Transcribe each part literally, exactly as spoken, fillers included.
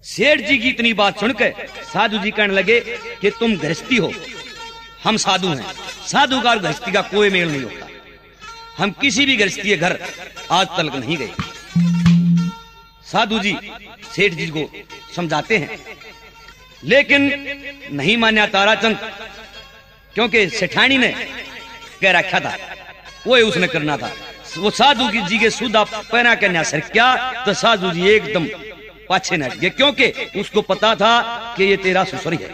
सेठ जी की इतनी बात सुनकर साधु जी कहने लगे कि तुम गृहस्थी हो, हम साधु हैं। साधु का और गृहस्थी का कोई मेल नहीं होता। हम किसी भी गृहस्थी के घर आज तक नहीं गए। साधु जी सेठ जी को समझाते हैं, लेकिन नहीं मान्या ताराचंद, क्योंकि सेठानी ने कह रखा था वो उसने करना था। वो साधु की जी के सुधा पैना के न्यासर क्या, तो साधु जी एकदम पाछे न गए, क्योंकि उसको पता था कि ये तेरा ससुर है।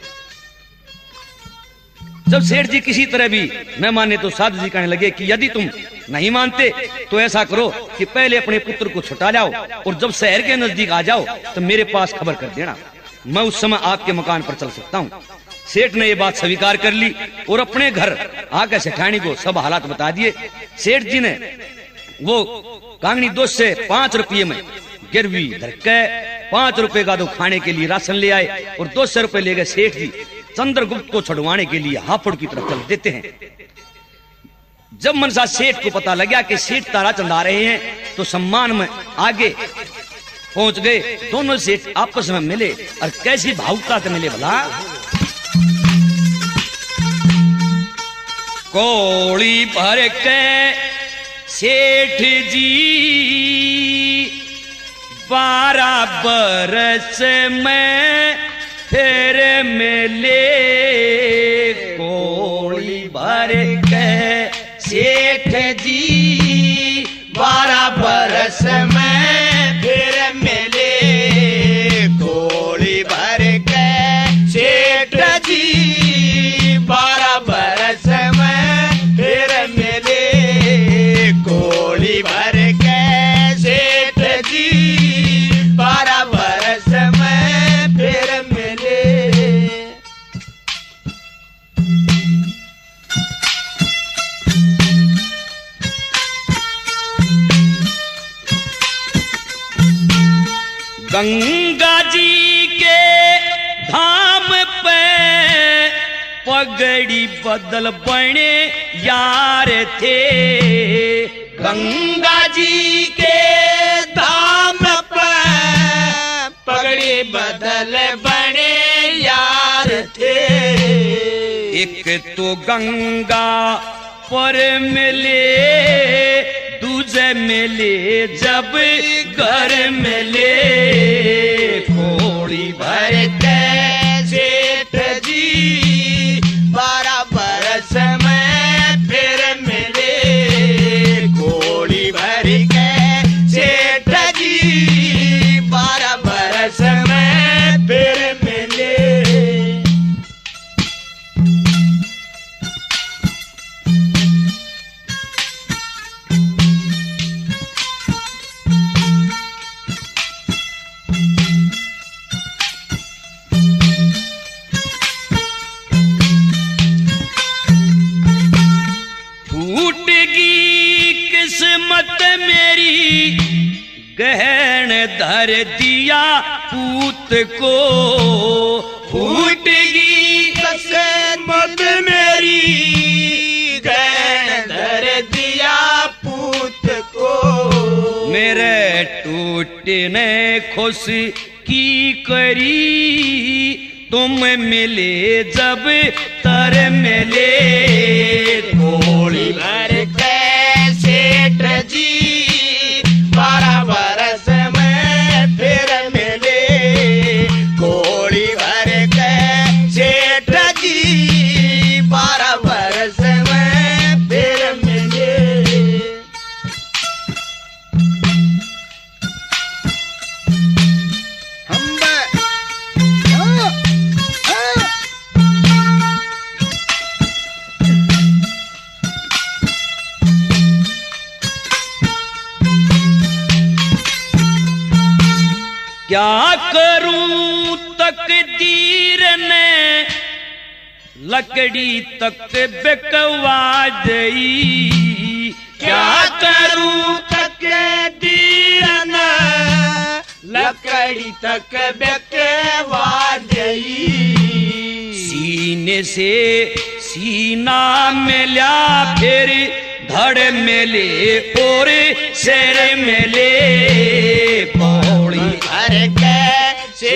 जब सेठ जी किसी तरह भी न माने तो साधु जी कहने लगे कि यदि तुम नहीं मानते तो ऐसा करो कि पहले अपने पुत्र को छुटा लाओ और जब शहर के नजदीक आ जाओ तो मेरे पास खबर कर देना, मैं उस समय आपके मकान पर चल सकता हूँ। सेठ ने ये बात स्वीकार कर ली और अपने घर आकर सेठानी को सब हालात बता दिए। सेठ जी ने वो कांगनी दोस्त से पांच रुपये में गिरवी धर के पांच रुपए का तो खाने के लिए राशन ले आए और दो सौ रुपए ले गए। सेठ जी चंद्रगुप्त को छुड़वाने के लिए हापुड़ की तरफ चल देते हैं। जब मनसा सेठ को पता लगा कि सेठ ताराचंद आ रहे हैं तो सम्मान में आगे पहुंच गए। दोनों सेठ आपस में मिले और कैसी भावुकता से मिले भला। कोड़ी भर के सेठ जी बारह बरस में फिर मिले। कोड़ी भर के सेठ जी बारह बरस में फिर मिले। कोड़ी भर के सेठ जी बारह बरस में फिर मिले। कोड़ी भर के सेठ जी बारह बरस में फिर मिले। गंगा जी के धाम पे पगड़ी बदल बने यार थे। गंगा जी के धाम पे पगड़ी बदल बने यार थे। एक तो गंगा पर मिले, दूजे मिले जब घर मिले। कोड़ी भर के सेठ जी बारह बरस में फिर मिले। कोड़ी भर के सेठ जी बारह बरस में फिर मिले। गहन धर दिया पूत को। फूटगी किस्मत मेरी गहन धर दिया पूत को। मेरे टूटने खुश की करी, तुम मिले जब तर मिले। कोड़ी भर के सेठ जी बारह बरस में फिर मिले। कोड़ी भर के सेठ जी बारह बरस में फिर मिले। हम क्या करूं तकदीर ने लकड़ी तक बिकवा दई। क्या करूं तकदीर ने लकड़ी तक बिकवा दई। सीने से सीना मिला फिर धड़ मिले और सिर मिले। कोड़ी भर के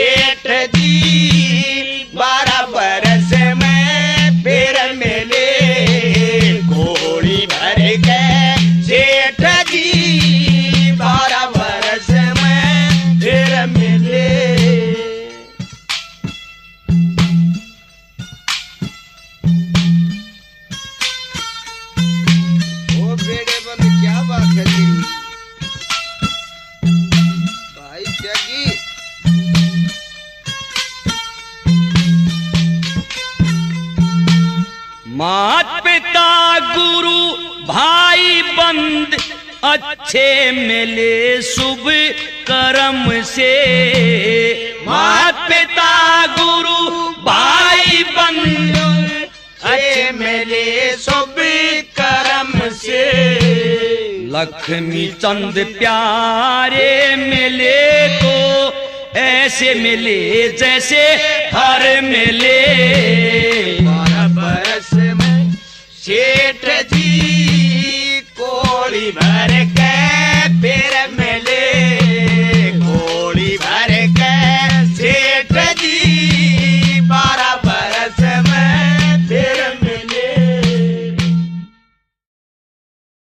मात पिता गुरु भाई बंद अच्छे मिले शुभ कर्म से। मात पिता गुरु भाई बंद अच्छे मिले शुभ कर्म से। लक्ष्मी चंद प्यारे मिले तो ऐसे मिले जैसे हर मिले। बारह बरस में सेठ जी कोड़ी भर